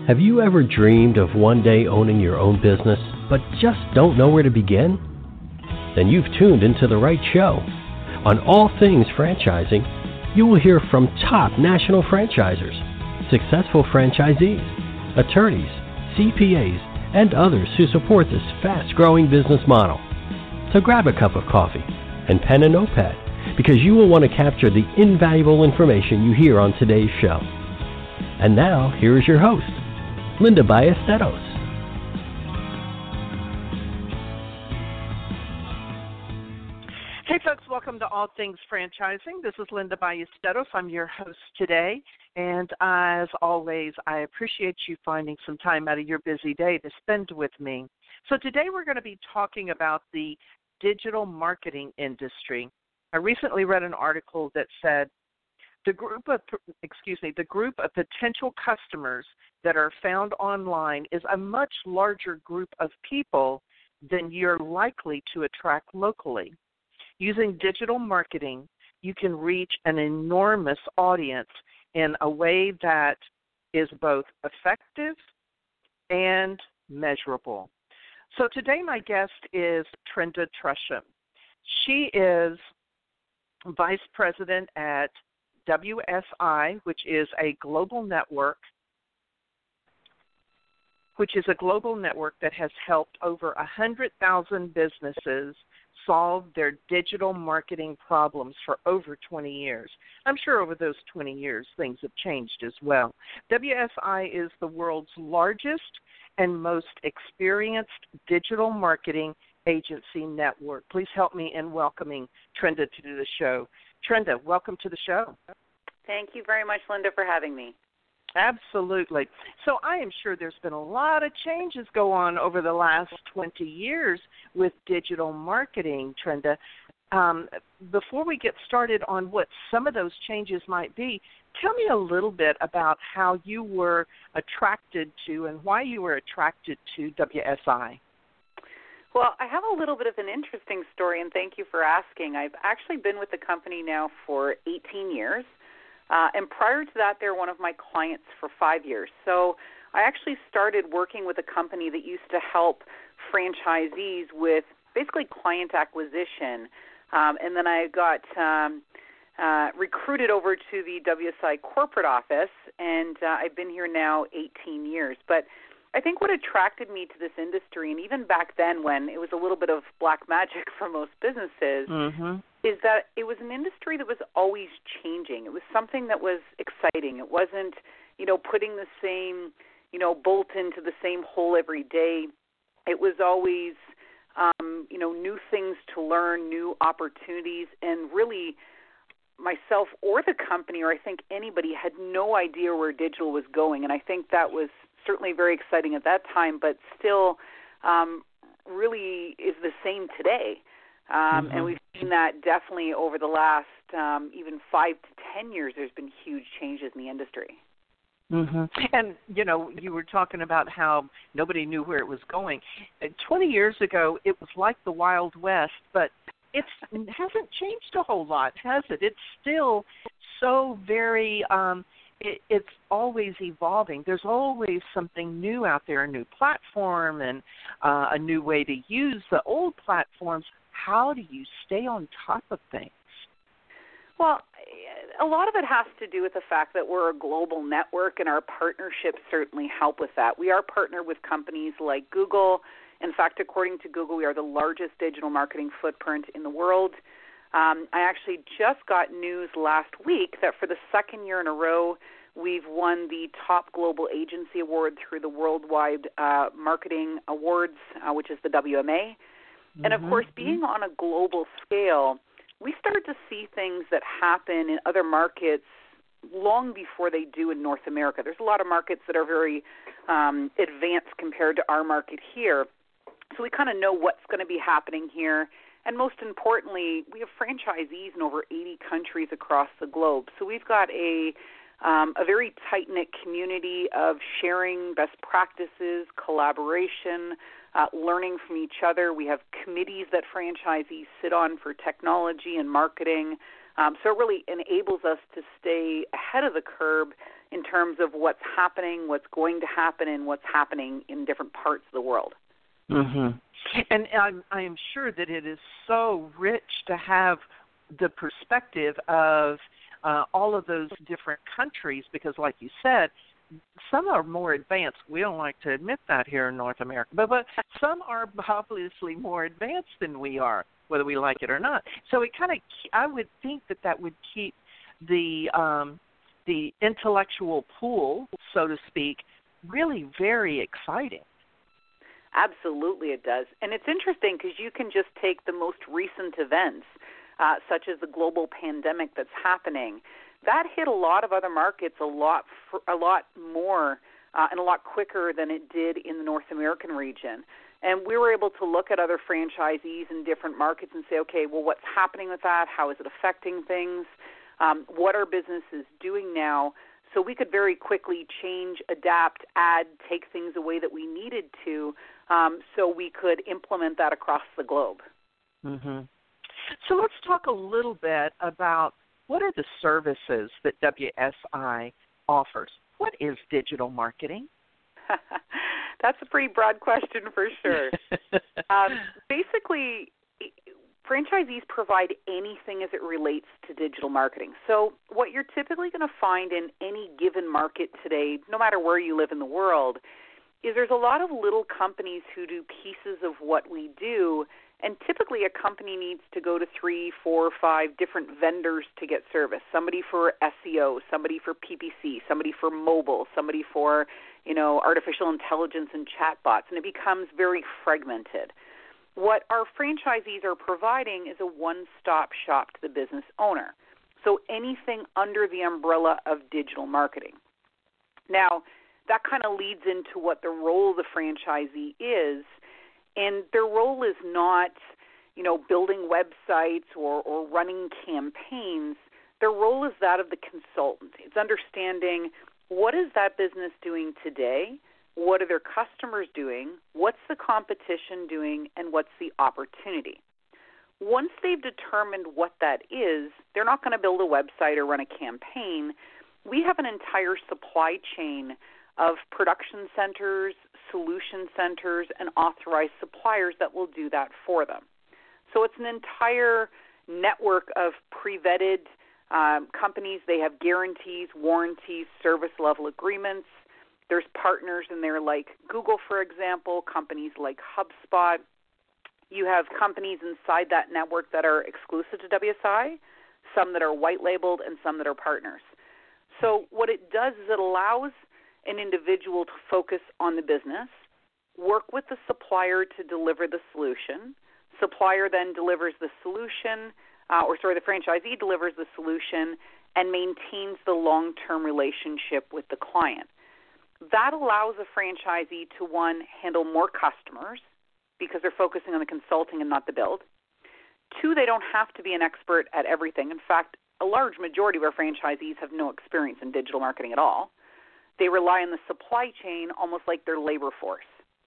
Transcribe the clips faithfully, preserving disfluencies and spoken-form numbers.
Have you ever dreamed of one day owning your own business, but just don't know where to begin? Then you've tuned into the right show. On All Things Franchising, you will hear from top national franchisers, successful franchisees, attorneys, C P As, and others who support this fast-growing business model. So grab a cup of coffee and pen and notepad, because you will want to capture the invaluable information you hear on today's show. And now, here is your host, Linda Ballesteros. Hey folks, welcome to All Things Franchising. This is Linda Ballesteros. I'm your host today, and as always, I appreciate you finding some time out of your busy day to spend with me. So today we're going to be talking about the digital marketing industry. I recently read an article that said the group of excuse me, the group of potential customers that are found online is a much larger group of people than you're likely to attract locally. Using digital marketing, you can reach an enormous audience in a way that is both effective and measurable. So today my guest is Trenda Tresham. She is Vice President at W S I, which is a global network, which is a global network that has helped over one hundred thousand businesses solve their digital marketing problems for over twenty years. I'm sure over those twenty years, things have changed as well. W S I is the world's largest and most experienced digital marketing agency network. Please help me in welcoming Trenda to the show. Trenda, welcome to the show. Thank you very much, Linda, for having me. Absolutely. So I am sure there's been a lot of changes go on over the last twenty years with digital marketing, Trenda. Um, before we get started on what some of those changes might be, tell me a little bit about how you were attracted to and why you were attracted to W S I. Well, I have a little bit of an interesting story, and thank you for asking. I've actually been with the company now for eighteen years, uh, and prior to that, they were one of my clients for five years. So I actually started working with a company that used to help franchisees with basically client acquisition, um, and then I got um, uh, recruited over to the W S I corporate office, and uh, I've been here now eighteen years. But I think what attracted me to this industry, and even back then when it was a little bit of black magic for most businesses, mm-hmm. is that it was an industry that was always changing. It was something that was exciting. It wasn't, you know, putting the same, you know, bolt into the same hole every day. It was always, um, you know, new things to learn, new opportunities, and really myself or the company, or I think anybody, had no idea where digital was going, and I think that was certainly very exciting at that time, but still um, really is the same today. Um, mm-hmm. And we've seen that definitely over the last um, even five to ten years, there's been huge changes in the industry. Mm-hmm. And, you know, you were talking about how nobody knew where it was going. twenty years ago, it was like the Wild West, but it's, it hasn't changed a whole lot, has it? It's still so very um, – It, it's always evolving. There's always something new out there, a new platform and uh, a new way to use the old platforms. How do you stay on top of things? Well, a lot of it has to do with the fact that we're a global network, and our partnerships certainly help with that. We are partnered with companies like Google. In fact, according to Google, we are the largest digital marketing footprint in the world. Um, I actually just got news last week that for the second year in a row, we've won the top global agency award through the Worldwide uh, Marketing Awards, uh, which is the W M A. Mm-hmm. And, of course, being on a global scale, we start to see things that happen in other markets long before they do in North America. There's a lot of markets that are very um, advanced compared to our market here. So we kind of know what's going to be happening here. And most importantly, we have franchisees in over eighty countries across the globe. So we've got a um, a very tight-knit community of sharing best practices, collaboration, uh, learning from each other. We have committees that franchisees sit on for technology and marketing. Um, so it really enables us to stay ahead of the curve in terms of what's happening, what's going to happen, and what's happening in different parts of the world. Mm-hmm. And I'm, I am sure that it is so rich to have the perspective of uh, all of those different countries because, like you said, some are more advanced. We don't like to admit that here in North America, but, but some are obviously more advanced than we are, whether we like it or not. So it kind of, I would think that that would keep the um, the intellectual pool, so to speak, really very exciting. Absolutely it does. And it's interesting because you can just take the most recent events, uh, such as the global pandemic that's happening. That hit a lot of other markets a lot a lot more uh, and a lot quicker than it did in the North American region. And we were able to look at other franchisees in different markets and say, okay, well, what's happening with that? How is it affecting things? Um, what are businesses doing now? So we could very quickly change, adapt, add, take things away that we needed to um, so we could implement that across the globe. Mm-hmm. So let's talk a little bit about what are the services that W S I offers? What is digital marketing? That's a pretty broad question for sure. um, basically, franchisees provide anything as it relates to digital marketing. So what you're typically going to find in any given market today, no matter where you live in the world, is there's a lot of little companies who do pieces of what we do, and typically a company needs to go to three, four, five different vendors to get service. Somebody for S E O, somebody for P P C, somebody for mobile, somebody for, you know, artificial intelligence and chatbots, and it becomes very fragmented. What our franchisees are providing is a one-stop shop to the business owner. So anything under the umbrella of digital marketing. Now, that kind of leads into what the role of the franchisee is. And their role is not, you know, building websites or, or running campaigns. Their role is that of the consultant. It's understanding what is that business doing today, what are their customers doing, what's the competition doing, and what's the opportunity. Once they've determined what that is, they're not going to build a website or run a campaign. We have an entire supply chain of production centers, solution centers, and authorized suppliers that will do that for them. So it's an entire network of pre-vetted um, companies. They have guarantees, warranties, service level agreements. There's partners in there like Google, for example, companies like HubSpot. You have companies inside that network that are exclusive to W S I, some that are white labeled, and some that are partners. So what it does is it allows an individual to focus on the business, work with the supplier to deliver the solution. Supplier then delivers the solution, uh, or sorry, the franchisee delivers the solution and maintains the long-term relationship with the client. That allows a franchisee to, one, handle more customers because they're focusing on the consulting and not the build. Two, they don't have to be an expert at everything. In fact, a large majority of our franchisees have no experience in digital marketing at all. They rely on the supply chain almost like their labor force.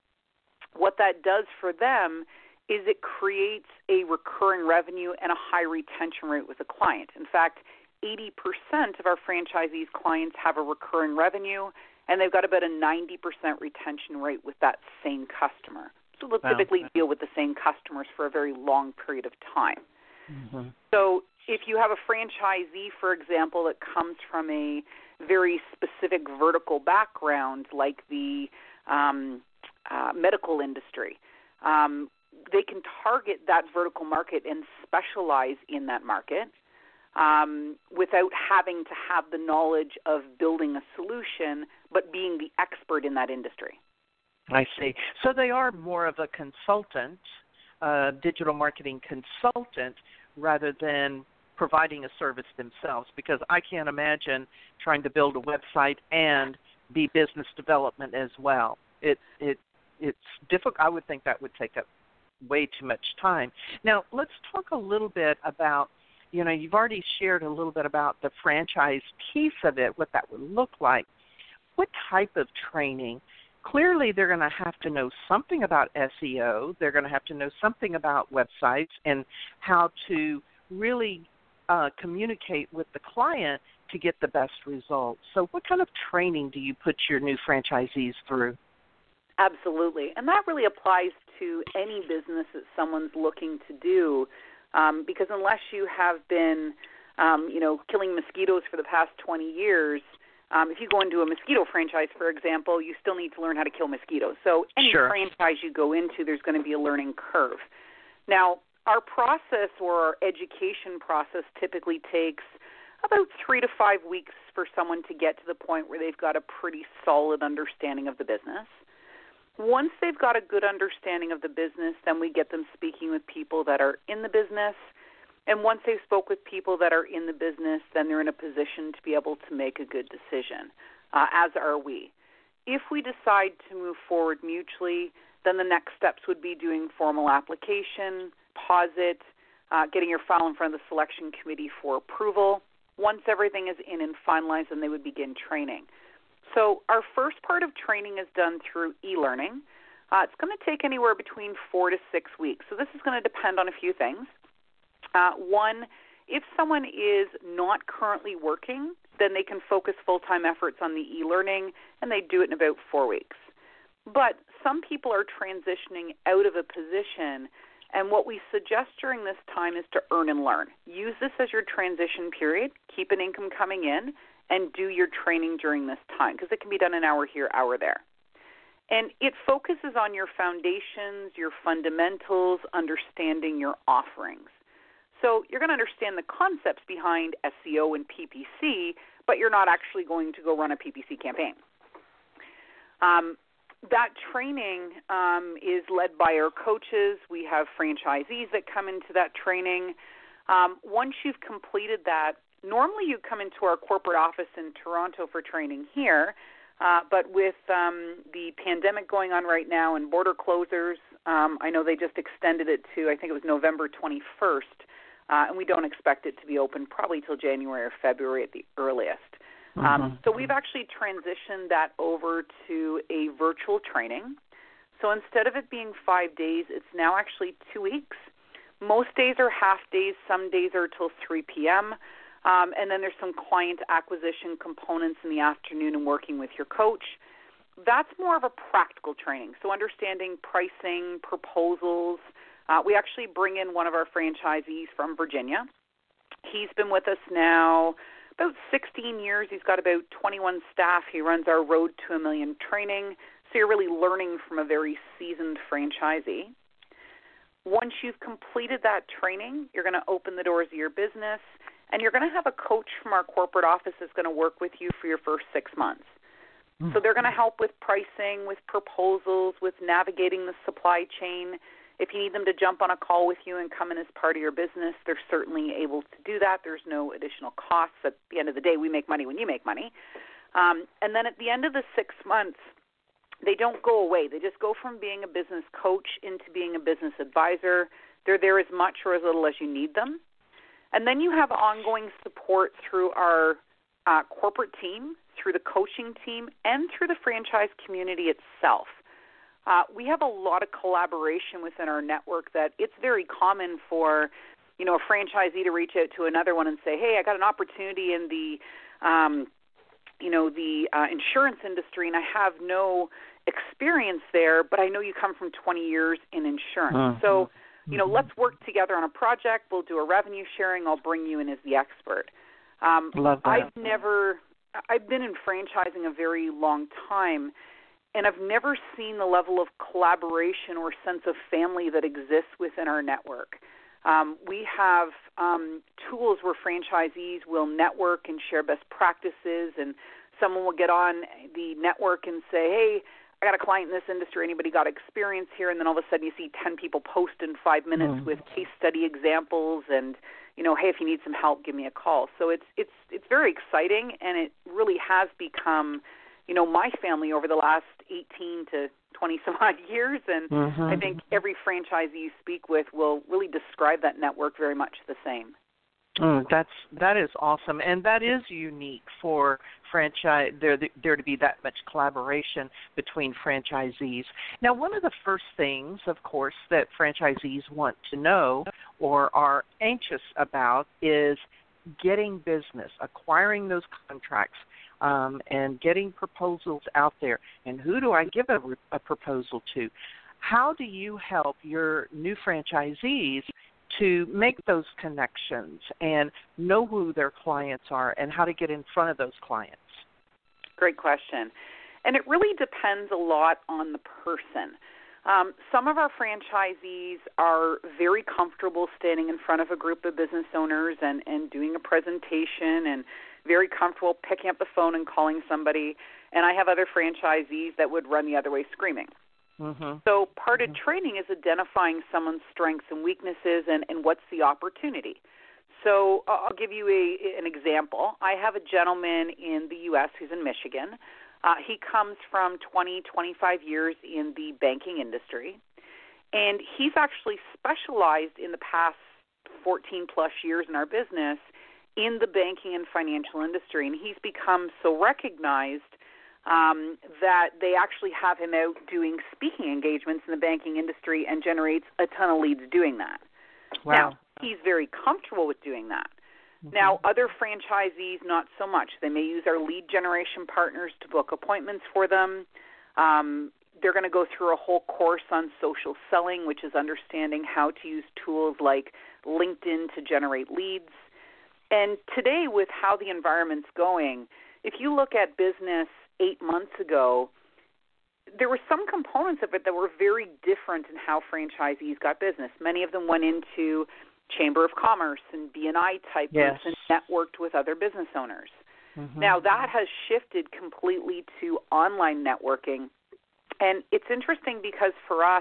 What that does for them is it creates a recurring revenue and a high retention rate with the client. In fact, eighty percent of our franchisees' clients have a recurring revenue, and they've got about a ninety percent retention rate with that same customer. So they'll wow. typically deal with the same customers for a very long period of time. Mm-hmm. So if you have a franchisee, for example, that comes from a very specific vertical background like the um, uh, medical industry, um, they can target that vertical market and specialize in that market um, without having to have the knowledge of building a solution, but being the expert in that industry. I see. So they are more of a consultant, uh, digital marketing consultant, rather than providing a service themselves, because I can't imagine trying to build a website and be business development as well. It it it's difficult. I would think that would take up way too much time. Now, let's talk a little bit about, you know, you've already shared a little bit about the franchise piece of it, what that would look like. What type of training? Clearly, they're going to have to know something about S E O. They're going to have to know something about websites and how to really uh, communicate with the client to get the best results. So what kind of training do you put your new franchisees through? Absolutely. And that really applies to any business that someone's looking to do, um, because unless you have been, um, you know, killing mosquitoes for the past twenty years, um, if you go into a mosquito franchise, for example, you still need to learn how to kill mosquitoes. So any Sure. franchise you go into, there's going to be a learning curve. Now, our process or our education process typically takes about three to five weeks for someone to get to the point where they've got a pretty solid understanding of the business. Once they've got a good understanding of the business, then we get them speaking with people that are in the business. And once they've spoke with people that are in the business, then they're in a position to be able to make a good decision, uh, as are we. If we decide to move forward mutually, then the next steps would be doing formal application, pause it, uh, getting your file in front of the selection committee for approval. Once everything is in and finalized, then they would begin training. So our first part of training is done through e-learning. Uh, it's going to take anywhere between four to six weeks. So this is going to depend on a few things. Uh, one, if someone is not currently working, then they can focus full-time efforts on the e-learning, and they do it in about four weeks. But some people are transitioning out of a position, and what we suggest during this time is to earn and learn. Use this as your transition period, keep an income coming in, and do your training during this time, because it can be done an hour here, hour there. And it focuses on your foundations, your fundamentals, understanding your offerings. So you're going to understand the concepts behind S E O and P P C, but you're not actually going to go run a P P C campaign. Um, that training um, is led by our coaches. We have franchisees that come into that training. Um, once you've completed that, normally you come into our corporate office in Toronto for training here, uh, but with um, the pandemic going on right now and border closures, um, I know they just extended it to, I think it was November twenty-first, uh, and we don't expect it to be open probably till January or February at the earliest. Mm-hmm. Um, so we've actually transitioned that over to a virtual training. So instead of it being five days, it's now actually two weeks. Most days are half days. Some days are till three p.m., Um, and then there's some client acquisition components in the afternoon and working with your coach. That's more of a practical training, so understanding pricing, proposals. Uh, we actually bring in one of our franchisees from Virginia. He's been with us now about sixteen years. He's got about twenty-one staff. He runs our Road to a Million training, so you're really learning from a very seasoned franchisee. Once you've completed that training, you're going to open the doors of your business, and you're going to have a coach from our corporate office that's going to work with you for your first six months. Mm-hmm. So they're going to help with pricing, with proposals, with navigating the supply chain. If you need them to jump on a call with you and come in as part of your business, they're certainly able to do that. There's no additional costs. At the end of the day, we make money when you make money. Um, and then at the end of the six months, they don't go away. They just go from being a business coach into being a business advisor. They're there as much or as little as you need them. And then you have ongoing support through our uh, corporate team, through the coaching team, and through the franchise community itself. Uh, we have a lot of collaboration within our network that it's very common for, you know, a franchisee to reach out to another one and say, hey, I got an opportunity in the, um, you know, the uh, insurance industry, and I have no experience there, but I know you come from twenty years in insurance. Uh-huh. So, you know, let's work together on a project. We'll do a revenue sharing. I'll bring you in as the expert. Um, Love that. I've never, I've been in franchising a very long time, and I've never seen the level of collaboration or sense of family that exists within our network. Um, we have um, tools where franchisees will network and share best practices, and someone will get on the network and say, hey, I got a client in this industry, anybody got experience here? And then all of a sudden you see ten people post in five minutes mm-hmm. with case study examples and, you know, hey, if you need some help, give me a call. So it's it's it's very exciting, and it really has become, you know, my family over the last eighteen to twenty some odd years. And mm-hmm. I think every franchisee you speak with will really describe that network very much the same. Mm, that's that is awesome, and that is unique for franchise. There, there to be that much collaboration between franchisees. Now, one of the first things, of course, that franchisees want to know or are anxious about is getting business, acquiring those contracts, um, and getting proposals out there. And who do I give a, a proposal to? How do you help your new franchisees to make those connections and know who their clients are and how to get in front of those clients? Great question. And it really depends a lot on the person. Um, some of our franchisees are very comfortable standing in front of a group of business owners and, and doing a presentation and very comfortable picking up the phone and calling somebody. And I have other franchisees that would run the other way screaming. Mm-hmm. So part mm-hmm. of training is identifying someone's strengths and weaknesses and, and what's the opportunity. So uh, I'll give you a, an example. I have a gentleman in the U S who's in Michigan. Uh, he comes from twenty, twenty-five years in the banking industry, and he's actually specialized in the past fourteen plus years in our business in the banking and financial industry, and he's become so recognized um, that they actually have him out doing speaking engagements in the banking industry and generates a ton of leads doing that. Wow. Now, he's very comfortable with doing that. Now, other franchisees, not so much. They may use our lead generation partners to book appointments for them. Um, they're going to go through a whole course on social selling, which is understanding how to use tools like LinkedIn to generate leads. And today, with how the environment's going, if you look at business eight months ago, there were some components of it that were very different in how franchisees got business. Many of them went into Chamber of Commerce and B and I type yes. groups and networked with other business owners. Mm-hmm. Now, that has shifted completely to online networking. And it's interesting because for us,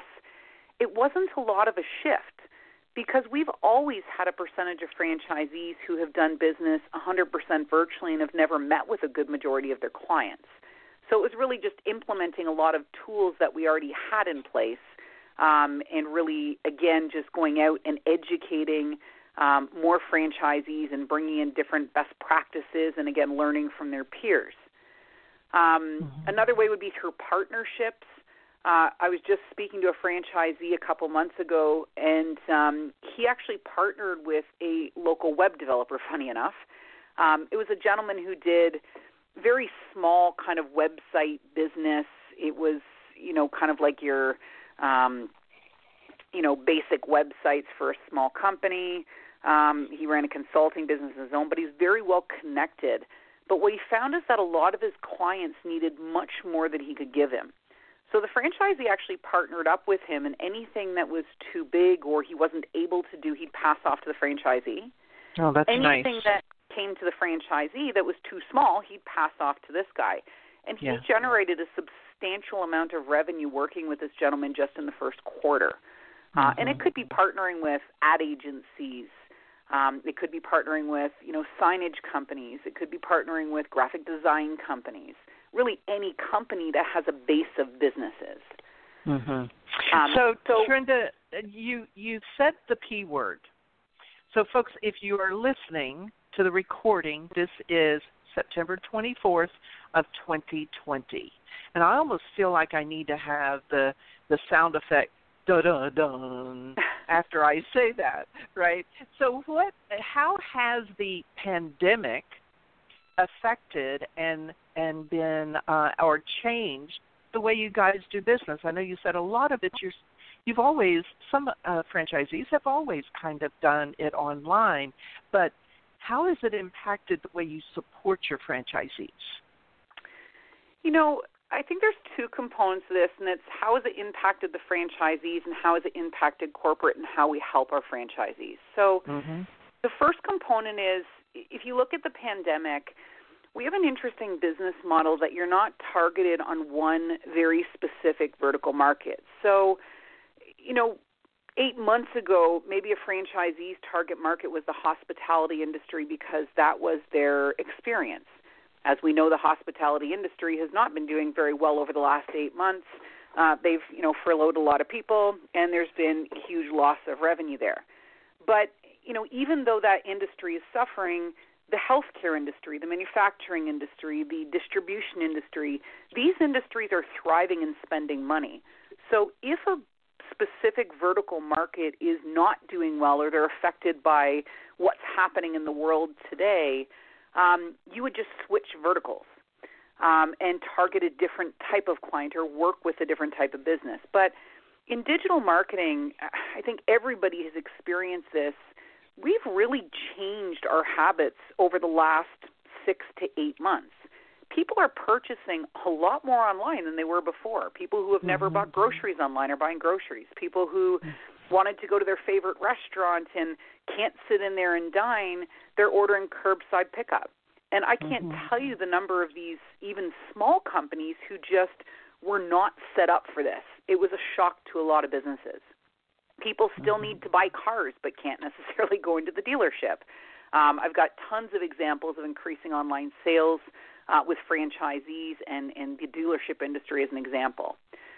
it wasn't a lot of a shift because we've always had a percentage of franchisees who have done business one hundred percent virtually and have never met with a good majority of their clients. So it was really just implementing a lot of tools that we already had in place. Um, and really, again, just going out and educating um, more franchisees and bringing in different best practices and, again, learning from their peers. Um, mm-hmm. Another way would be through partnerships. Uh, I was just speaking to a franchisee a couple months ago, and um, he actually partnered with a local web developer, funny enough. Um, it was a gentleman who did very small kind of website business. It was, you know, kind of like your – Um, you know, basic websites for a small company. Um, he ran a consulting business of his own, but he's very well connected. But what he found is that a lot of his clients needed much more than he could give him. So the franchisee actually partnered up with him, and anything that was too big or he wasn't able to do, he'd pass off to the franchisee. Oh, that's anything nice. Anything that came to the franchisee that was too small, he'd pass off to this guy. And he yeah. generated a substantial amount of revenue working with this gentleman just in the first quarter. Uh, mm-hmm. And it could be partnering with ad agencies. Um, it could be partnering with, you know, signage companies. It could be partnering with graphic design companies. Really any company that has a base of businesses. Mm-hmm. Um, so, so, Trenda, you, you said the P word. So, folks, if you are listening to the recording, this is September twenty-fourth of twenty twenty. And I almost feel like I need to have the the sound effect da-da-dun after I say that, right? So what? How has the pandemic affected and and been uh, or changed the way you guys do business? I know you said a lot of it. You're, you've always some uh, franchisees have always kind of done it online, but how has it impacted the way you support your franchisees? You know, I think there's two components to this, and it's how has it impacted the franchisees and how has it impacted corporate and how we help our franchisees. So mm-hmm. the first component is if you look at the pandemic, we have an interesting business model that you're not targeted on one very specific vertical market. So, you know, Eight months ago, maybe a franchisee's target market was the hospitality industry because that was their experience. As we know, the hospitality industry has not been doing very well over the last eight months. Uh, they've, you know, furloughed a lot of people, and there's been huge loss of revenue there. But, you know, even though that industry is suffering, the healthcare industry, the manufacturing industry, the distribution industry, these industries are thriving and spending money. So if a specific vertical market is not doing well or they're affected by what's happening in the world today, um, you would just switch verticals um, and target a different type of client or work with a different type of business. But in digital marketing, I think everybody has experienced this. We've really changed our habits over the last six to eight months. People are purchasing a lot more online than they were before. People who have never mm-hmm. bought groceries online are buying groceries. People who wanted to go to their favorite restaurant and can't sit in there and dine, they're ordering curbside pickup. And I can't mm-hmm. tell you the number of these even small companies who just were not set up for this. It was a shock to a lot of businesses. People still mm-hmm. need to buy cars but can't necessarily go into the dealership. Um, I've got tons of examples of increasing online sales Uh, with franchisees and, and the dealership industry as an example.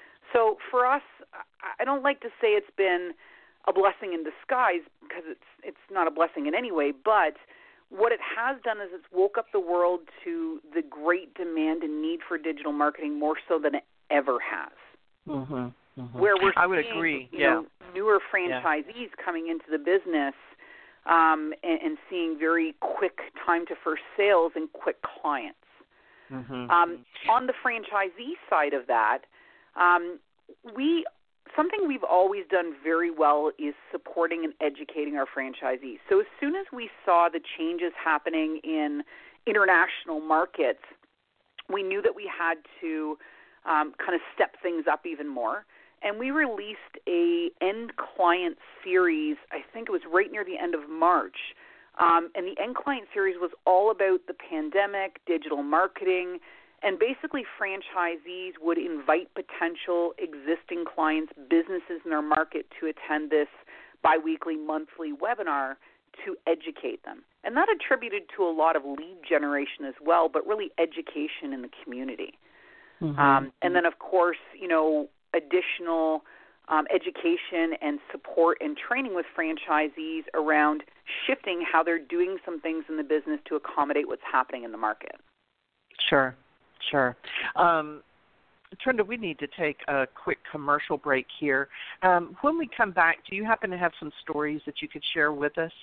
So for us, I don't like to say it's been a blessing in disguise because it's it's not a blessing in any way, but what it has done is it's woke up the world to the great demand and need for digital marketing more so than it ever has. Mm-hmm, mm-hmm. Where we're I would seeing agree. You yeah. know, newer franchisees yeah. coming into the business um, and, and seeing very quick time to first sales and quick clients. Mm-hmm. Um, on the franchisee side of that, um, we something we've always done very well is supporting and educating our franchisees. So as soon as we saw the changes happening in international markets, we knew that we had to um, kind of step things up even more. And we released a end client series, I think it was right near the end of March. Um, and the End Client series was all about the pandemic, digital marketing, and basically franchisees would invite potential existing clients, businesses in their market to attend this biweekly, monthly webinar to educate them. And that attributed to a lot of lead generation as well, but really education in the community. Mm-hmm. Um, and then, of course, you know, additional Um, education and support and training with franchisees around shifting how they're doing some things in the business to accommodate what's happening in the market. Sure, sure. Um, Trenda, we need to take a quick commercial break here. Um, when we come back, do you happen to have some stories that you could share with us?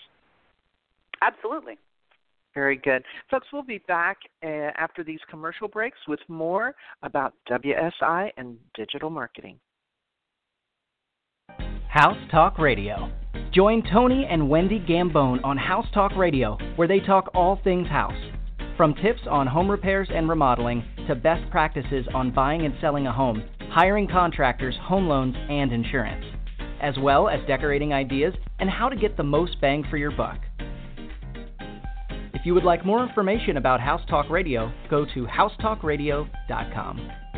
Absolutely. Very good. Folks, we'll be back uh, after these commercial breaks with more about W S I and digital marketing. House Talk Radio. Join Tony and Wendy Gambone on House Talk Radio, where they talk all things house. From tips on home repairs and remodeling to best practices on buying and selling a home, hiring contractors, home loans, and insurance, as well as decorating ideas and how to get the most bang for your buck. If you would like more information about House Talk Radio, go to house talk radio dot com.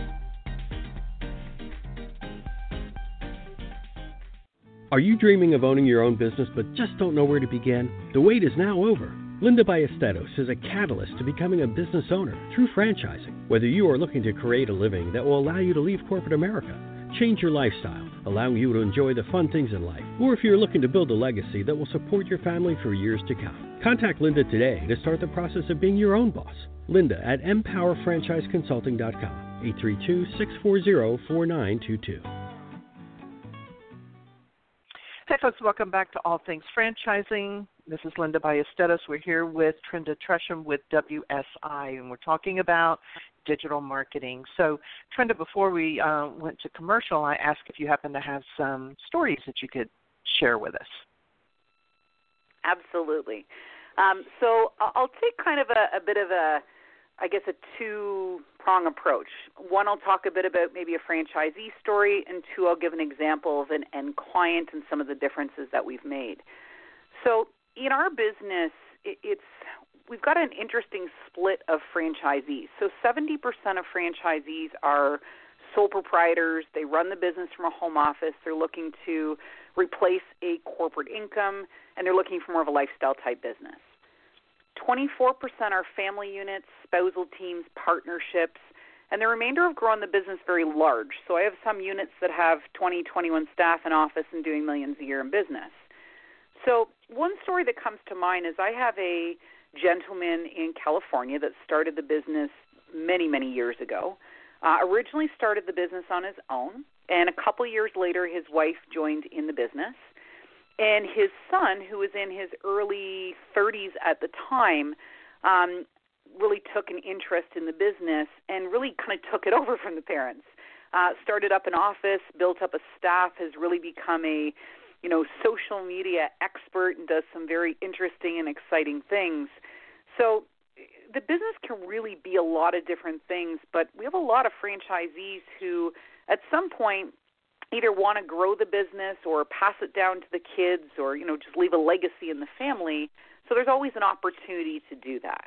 Are you dreaming of owning your own business but just don't know where to begin? The wait is now over. Linda Ballesteros is a catalyst to becoming a business owner through franchising. Whether you are looking to create a living that will allow you to leave corporate America, change your lifestyle, allowing you to enjoy the fun things in life, or if you're looking to build a legacy that will support your family for years to come, contact Linda today to start the process of being your own boss. Linda at empower franchise consulting dot com, eight three two, six four zero, four nine two two. Hey, folks, welcome back to All Things Franchising. This is Linda Ballesteros. We're here with Trenda Tresham with W S I, and we're talking about digital marketing. So, Trenda, before we uh, went to commercial, I asked if you happen to have some stories that you could share with us. Absolutely. Um, so I'll take kind of a, a bit of a, I guess, a two-prong approach. One, I'll talk a bit about maybe a franchisee story, and two, I'll give an example of an end client and some of the differences that we've made. So in our business, it, it's we've got an interesting split of franchisees. So seventy percent of franchisees are sole proprietors. They run the business from a home office. They're looking to replace a corporate income, and they're looking for more of a lifestyle-type business. twenty-four percent are family units, spousal teams, partnerships, and the remainder have grown the business very large. So I have some units that have twenty, twenty-one staff in office and doing millions a year in business. So one story that comes to mind is I have a gentleman in California that started the business many, many years ago. Uh, originally started the business on his own. And a couple years later, his wife joined in the business. And his son, who was in his early thirties at the time, um, really took an interest in the business and really kind of took it over from the parents. Uh, started up an office, built up a staff, has really become a, you know, social media expert and does some very interesting and exciting things. So the business can really be a lot of different things, but we have a lot of franchisees who at some point either want to grow the business or pass it down to the kids or, you know, just leave a legacy in the family. So there's always an opportunity to do that.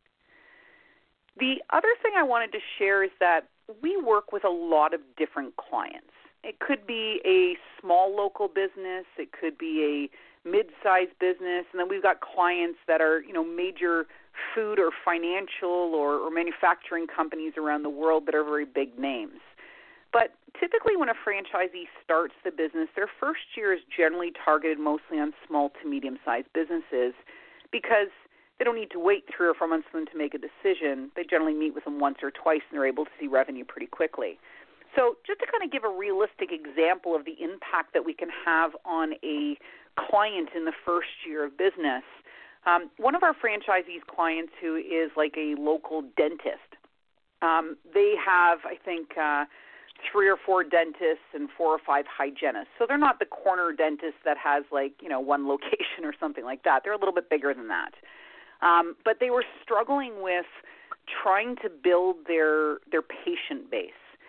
The other thing I wanted to share is that we work with a lot of different clients. It could be a small local business. It could be a mid-sized business. And then we've got clients that are, you know, major food or financial or, or manufacturing companies around the world that are very big names. But typically when a franchisee starts the business, their first year is generally targeted mostly on small to medium-sized businesses because they don't need to wait three or four months for them to make a decision. They generally meet with them once or twice, and they're able to see revenue pretty quickly. So just to kind of give a realistic example of the impact that we can have on a client in the first year of business, um, one of our franchisees' clients who is like a local dentist, um, they have, I think, uh, three or four dentists and four or five hygienists. So they're not the corner dentist that has like, you know, one location or something like that. They're a little bit bigger than that. Um, but they were struggling with trying to build their their patient base.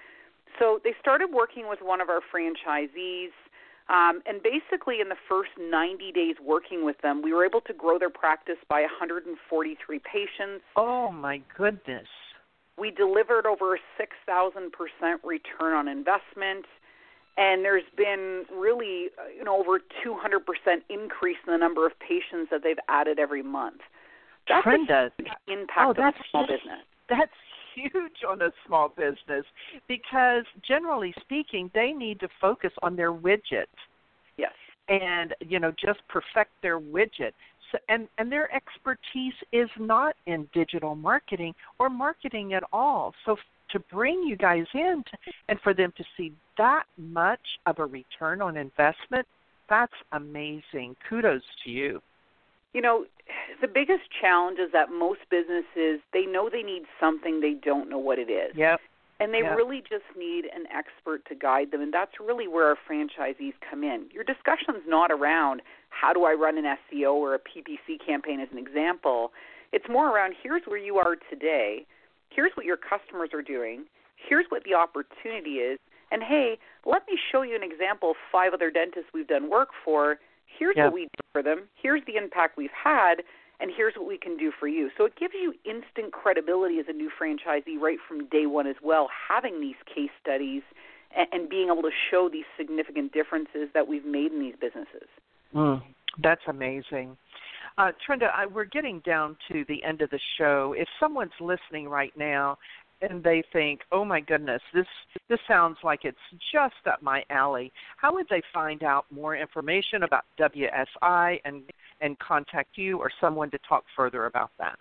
So they started working with one of our franchisees, um, and basically in the first ninety days working with them, we were able to grow their practice by one hundred forty-three patients. Oh, my goodness. We delivered over a six thousand percent return on investment, and there's been really, you know, over two hundred percent increase in the number of patients that they've added every month. That's Trenda, a huge impact oh, on that's a small business. That's huge on a small business because generally speaking, they need to focus on their widget. Yes. And, you know, just perfect their widget. So, and, and their expertise is not in digital marketing or marketing at all. So to bring you guys in to, and for them to see that much of a return on investment, that's amazing. Kudos to you. You know, the biggest challenge is that most businesses, they know they need something, they don't know what it is. Yep. And they yep. really just need an expert to guide them, and that's really where our franchisees come in. Your discussion's not around how do I run an S E O or a P P C campaign as an example. It's more around here's where you are today, here's what your customers are doing, here's what the opportunity is, and hey, let me show you an example of five other dentists we've done work for. Here's yep. what we do for them, here's the impact we've had, and here's what we can do for you. So it gives you instant credibility as a new franchisee right from day one as well, having these case studies and, and being able to show these significant differences that we've made in these businesses. Mm, that's amazing. Uh, Trenda, I, we're getting down to the end of the show. If someone's listening right now and they think, oh, my goodness, this this sounds like it's just up my alley, how would they find out more information about W S I and, and contact you or someone to talk further about that?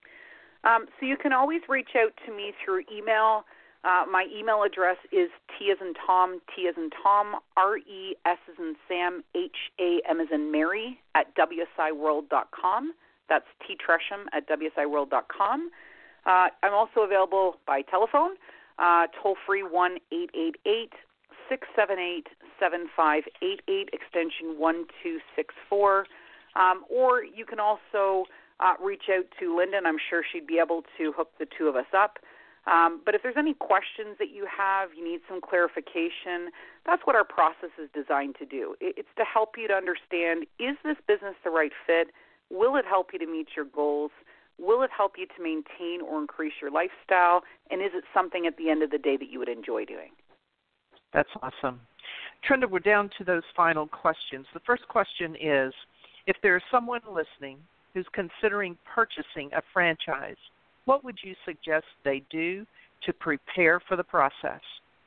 Um, so you can always reach out to me through email. Uh, my email address is T as in Tom, T as in Tom, R E S as in Sam, H A M as in Mary at W S I world dot com. That's T Tresham at W S I world dot com. Uh, I'm also available by telephone, uh, toll-free one eight eight eight, six seven eight, seven five eight eight, extension one two six four. Um, or you can also uh, reach out to Linda, and I'm sure she'd be able to hook the two of us up. Um, but if there's any questions that you have, you need some clarification, that's what our process is designed to do. It's to help you to understand, is this business the right fit? Will it help you to meet your goals? Will it help you to maintain or increase your lifestyle? And is it something at the end of the day that you would enjoy doing? That's awesome. Trenda, we're down to those final questions. The first question is, if there's someone listening who's considering purchasing a franchise, what would you suggest they do to prepare for the process?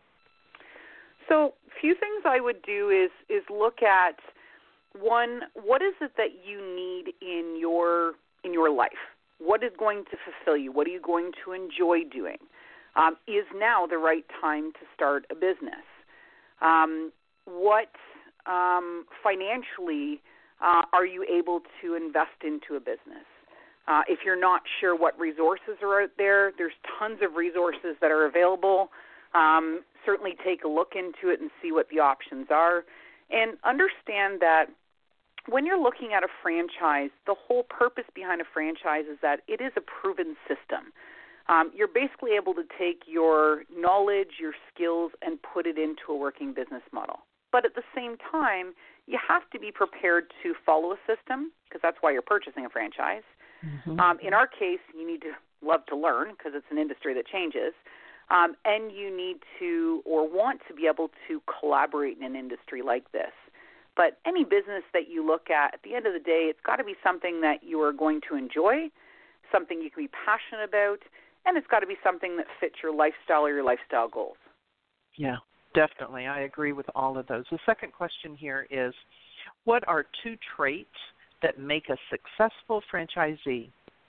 So a few things I would do is is look at, one, what is it that you need in your in your life? What is going to fulfill you? What are you going to enjoy doing? Um, is now the right time to start a business? Um, what um, financially uh, are you able to invest into a business? Uh, if you're not sure what resources are out there, there's tons of resources that are available. Um, certainly take a look into it and see what the options are. And understand that when you're looking at a franchise, the whole purpose behind a franchise is that it is a proven system. Um, you're basically able to take your knowledge, your skills, and put it into a working business model. But at the same time, you have to be prepared to follow a system, because that's why you're purchasing a franchise. Mm-hmm. Um, in our case, you need to love to learn, because it's an industry that changes. Um, and you need to or want to be able to collaborate in an industry like this. But any business that you look at, at the end of the day, it's got to be something that you are going to enjoy, something you can be passionate about, and it's got to be something that fits your lifestyle or your lifestyle goals. Yeah, definitely. I agree with all of those. The second question here is, what are two traits that make a successful franchisee?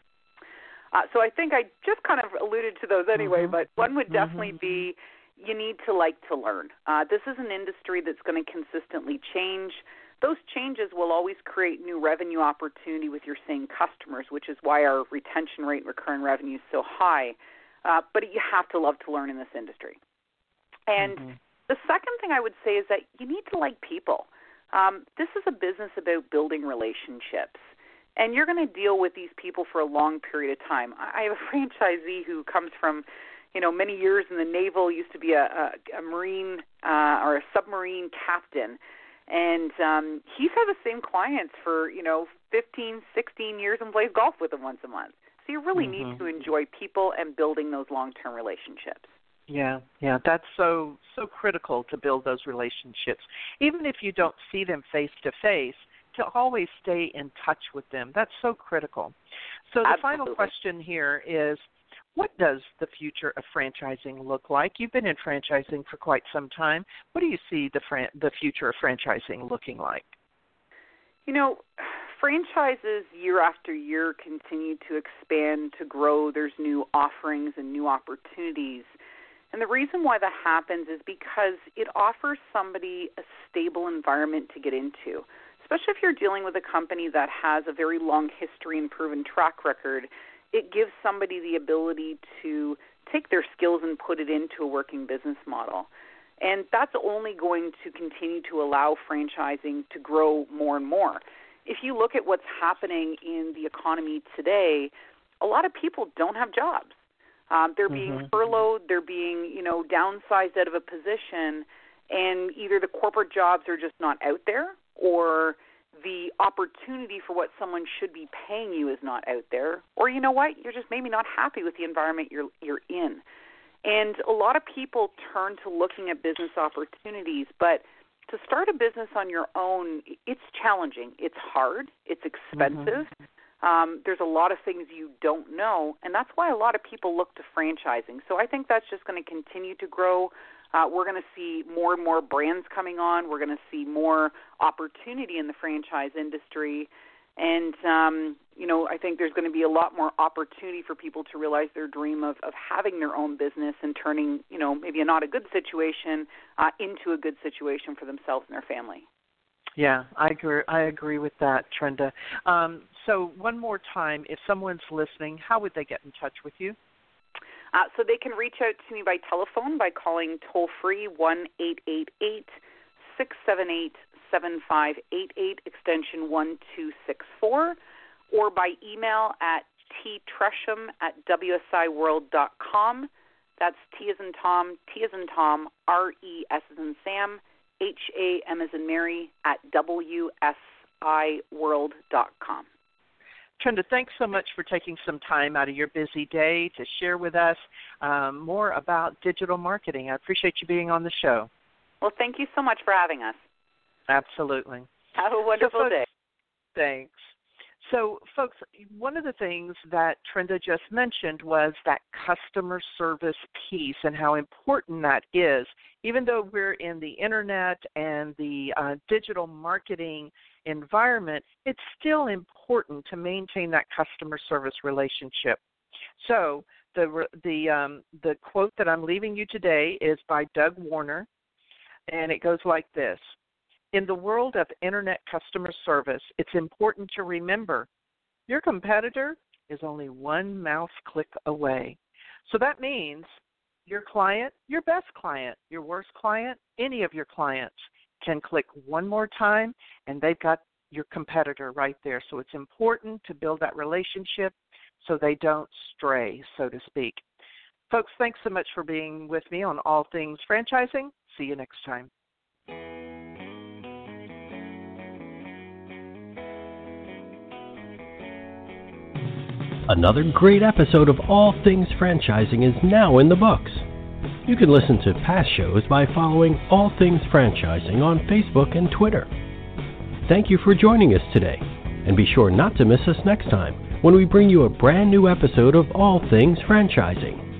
Uh, so I think I just kind of alluded to those anyway, mm-hmm. but one would definitely mm-hmm. be you need to like to learn. Uh, this is an industry that's going to consistently change. Those changes will always create new revenue opportunity with your same customers, which is why our retention rate and recurring revenue is so high. Uh, but you have to love to learn in this industry. And mm-hmm. the second thing I would say is that you need to like people. Um, this is a business about building relationships. And you're going to deal with these people for a long period of time. I have a franchisee who comes from, you know, many years in the Naval, used to be a, a, a Marine uh, or a submarine captain. And um, he's had the same clients for, you know, fifteen, sixteen years and plays golf with them once a month. So you really mm-hmm. need to enjoy people and building those long-term relationships. Yeah, yeah, that's so, so critical to build those relationships. Even if you don't see them face-to-face, to always stay in touch with them. That's so critical. So the Absolutely. Final question here is, what does the future of franchising look like? You've been in franchising for quite some time. What do you see the fran- the future of franchising looking like? You know, franchises year after year continue to expand, to grow. There's new offerings and new opportunities. And the reason why that happens is because it offers somebody a stable environment to get into. Especially if you're dealing with a company that has a very long history and proven track record, it gives somebody the ability to take their skills and put it into a working business model. And that's only going to continue to allow franchising to grow more and more. If you look at what's happening in the economy today, a lot of people don't have jobs. Um, they're being mm-hmm. furloughed, they're being, you know, downsized out of a position, and either the corporate jobs are just not out there, or the opportunity for what someone should be paying you is not out there, or you know what, you're just maybe not happy with the environment you're you're in. And a lot of people turn to looking at business opportunities, but to start a business on your own, it's challenging. It's hard. It's expensive. Mm-hmm. Um, there's a lot of things you don't know, and that's why a lot of people look to franchising. So I think that's just going to continue to grow. Uh, we're going to see more and more brands coming on. We're going to see more opportunity in the franchise industry. And, um, you know, I think there's going to be a lot more opportunity for people to realize their dream of, of having their own business and turning, you know, maybe a not a good situation uh, into a good situation for themselves and their family. Yeah, I agree. I agree with that, Trenda. Um, so one more time, if someone's listening, how would they get in touch with you? Uh, so they can reach out to me by telephone by calling toll-free one eight eight eight, six seven eight, seven five eight eight, extension one two six four, or by email at ttresham at w s i world dot com. That's T as in Tom, T as in Tom, R E S as in Sam, H A M as in Mary, at w s i world dot com. Trenda, thanks so much for taking some time out of your busy day to share with us um, more about digital marketing. I appreciate you being on the show. Well, thank you so much for having us. Absolutely. Have a wonderful so, folks, day. Thanks. So, folks, one of the things that Trenda just mentioned was that customer service piece and how important that is. Even though we're in the internet and the uh, digital marketing environment, it's still important to maintain that customer service relationship. So the the um, the quote that I'm leaving you today is by Doug Warner. and it goes like this. In the world of internet customer service, it's important to remember your competitor is only one mouse click away. So that means your client, your best client, your worst client, any of your clients can click one more time, and they've got your competitor right there. So it's important to build that relationship so they don't stray, so to speak. Folks, thanks so much for being with me on All Things Franchising. See you next time. Another great episode of All Things Franchising is now in the books. You can listen to past shows by following All Things Franchising on Facebook and Twitter. Thank you for joining us today, and be sure not to miss us next time when we bring you a brand new episode of All Things Franchising.